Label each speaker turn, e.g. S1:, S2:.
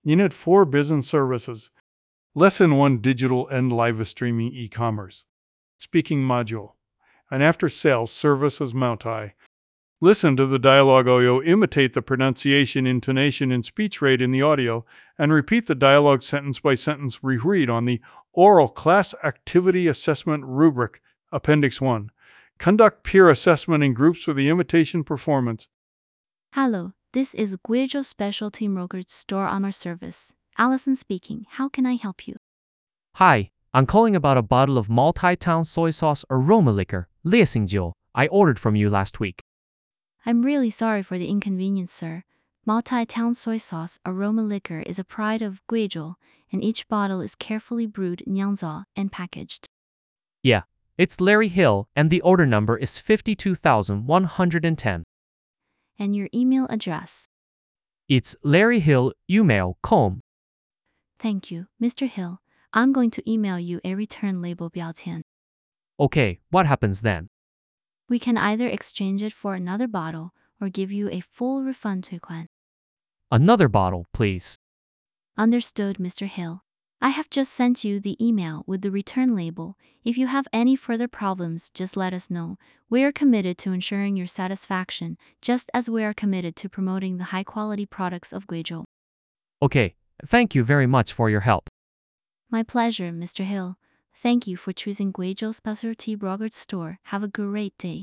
S1: Unit 4 Business Services. Lesson 1 Digital and Live Streaming E-Commerce. Speaking Module. And after sales services Moutai. Listen to the dialogue audio, imitate the pronunciation, intonation, and speech rate in the audio, and repeat the dialogue sentence by sentence. Reread on the Oral Class Activity Assessment Rubric, Appendix 1. Conduct peer assessment in groups for the imitation performance.
S2: Hello, this is Guizhou Specialty Brokerage Store Honor Service. Allison speaking. How can I help you?
S3: Hi, I'm calling about a bottle of multi-town soy sauce aroma liquor, Liesingjiu, I ordered from you last week.
S2: I'm really sorry for the inconvenience, sir. Multi-town soy sauce aroma liquor is a pride of Guizhou, and each bottle is carefully brewed Nyangzhou and packaged.
S3: Yeah, it's Larry Hill, and the order number is 52,110.
S2: And your email address?
S3: It's larryhill@email.com.
S2: Thank you, Mr. Hill. I'm going to email you a return label 标签.
S3: Okay, what happens then?
S2: We can either exchange it for another bottle or give you a full refund 退款.
S3: Another bottle, please.
S2: Understood, Mr. Hill. I have just sent you the email with the return label. If you have any further problems, just let us know. We are committed to ensuring your satisfaction, just as we are committed to promoting the high-quality products of Guizhou.
S3: Okay, thank you very much for your help.
S2: My pleasure, Mr. Hill. Thank you for choosing Guizhou Specialty Brokerage Store. Have a great day.